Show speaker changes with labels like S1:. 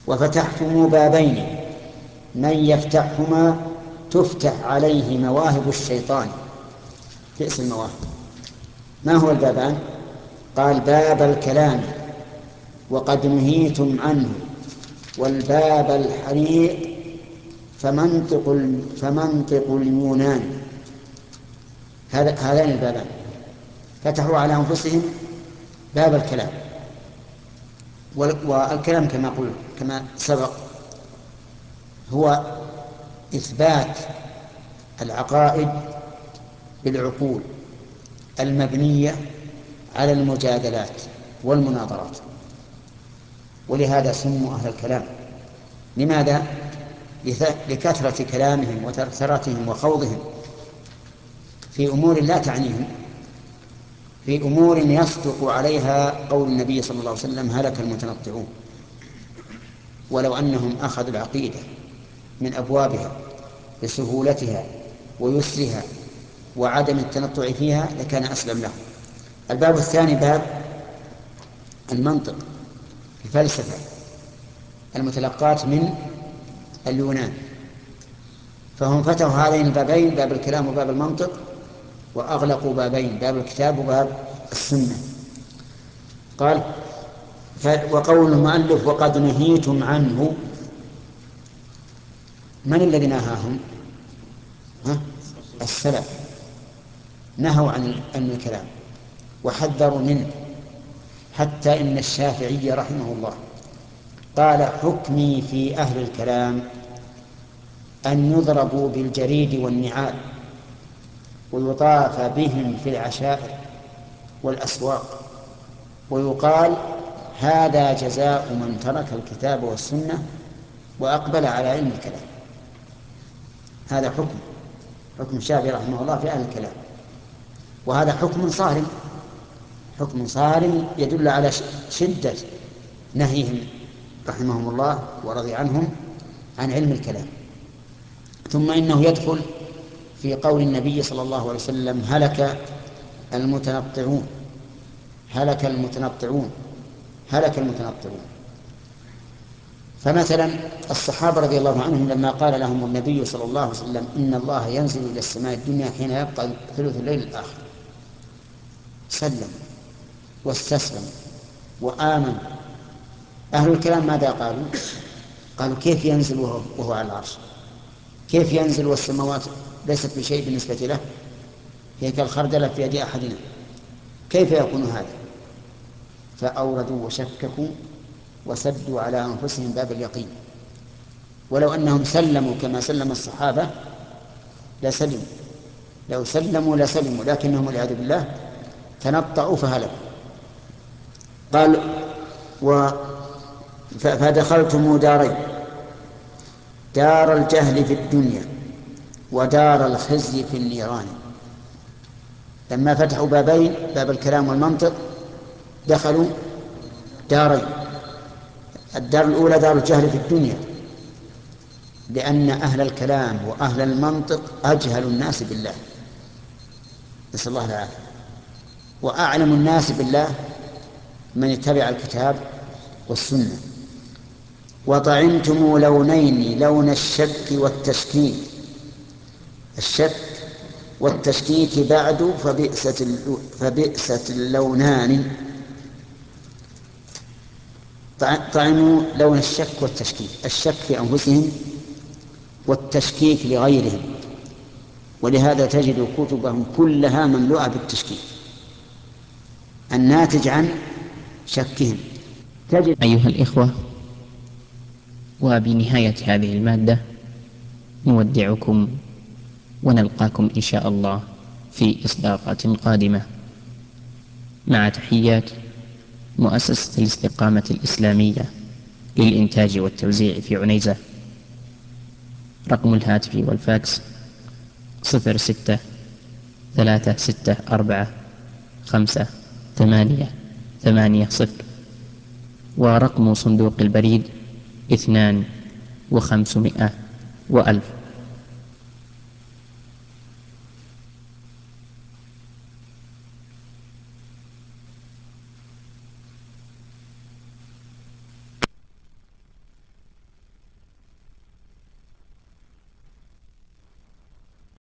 S1: وفتحتم بابين من يفتحهما تفتح عليه مواهب الشيطان. بئس المواهب. ما هو البابان؟ قال: باب الكلام وقد نهيتم عنه، والباب الحريق فمنطق اليونان. هذان البابان فتحوا على أنفسهم باب الكلام. والكلام كما سبق هو إثبات العقائد بالعقول المبنية على المجادلات والمناظرات. ولهذا سموا أهل الكلام. لماذا؟ لكثرة كلامهم وترثرتهم وخوضهم في أمور لا تعنيهم، في أمور يصدق عليها قول النبي صلى الله عليه وسلم: هلك المتنطعون. ولو أنهم أخذوا العقيدة من أبوابها بسهولتها ويسرها وعدم التنطع فيها لكان أسلم لهم. الباب الثاني باب المنطق، الفلسفة المتلقاة من اليونان. فهم فتحوا هذين البابين، باب الكلام وباب المنطق، وأغلقوا بابين، باب الكتاب وباب السنة. قال: وقول المؤلف: وقد نهيتم عنه. من الذي نهاهم؟ السلف نهوا عن الكلام وحذروا منه. حتى إن الشافعي رحمه الله قال: حكمي في أهل الكلام أن يضربوا بالجريد والنعال ويطاف بهم في العشائر والأسواق، ويقال: هذا جزاء من ترك الكتاب والسنة وأقبل على علم الكلام. هذا حكم الشافعي رحمه الله في أهل الكلام. وهذا حكم صارم يدل على شدة نهيهم رحمهم الله ورضي عنهم عن علم الكلام. ثم إنه يدخل في قول النبي صلى الله عليه وسلم: هلك المتنطعون، هلك المتنطعون، هلك المتنطعون. فمثلا الصحابة رضي الله عنهم لما قال لهم النبي صلى الله عليه وسلم: إن الله ينزل إلى السماء الدنيا حين يبقى ثلث الليل الآخر، سلم واستسلم وآمن. أهل الكلام ماذا قالوا؟ قالوا: كيف ينزل وهو على العرش؟ كيف ينزل والسماوات ليست بشيء بالنسبة له، هي كالخردلة في يد أحدنا، كيف يكون هذا؟ فأوردوا وشككوا وسدوا على أنفسهم باب اليقين. ولو أنهم سلموا كما سلم الصحابة لسلموا، لو سلموا لسلموا، لكنهم والعياذ بالله تنطعوا فهلكوا. قال: فدخلتم دارين: دار الجهل في الدنيا ودار الخزي في النيران. لما فتحوا بابين، باب الكلام والمنطق، دخلوا دارين: الدار الأولى دار الجهل في الدنيا، لأن أهل الكلام وأهل المنطق أجهل الناس بالله، نسأل الله العافية. وأعلم الناس بالله من اتبع الكتاب والسنة. وطعمتم لونين: لون الشك والتشكيك. الشك والتشكيك بعد فبئست اللونان. طعموا لون الشك والتشكيك، الشك في أنفسهم والتشكيك لغيرهم. ولهذا تجد كتبهم كلها مملوءة بالتشكيك الناتج عن شكهم.
S2: أيها الإخوة، وبنهاية هذه المادة نودعكم ونلقاكم إن شاء الله في إصدارات قادمة، مع تحيات مؤسسة الاستقامة الإسلامية للإنتاج والتوزيع في عنيزة. رقم الهاتف والفاكس 06 364 5 8 8 0، ورقم صندوق البريد 2 و500 و1000.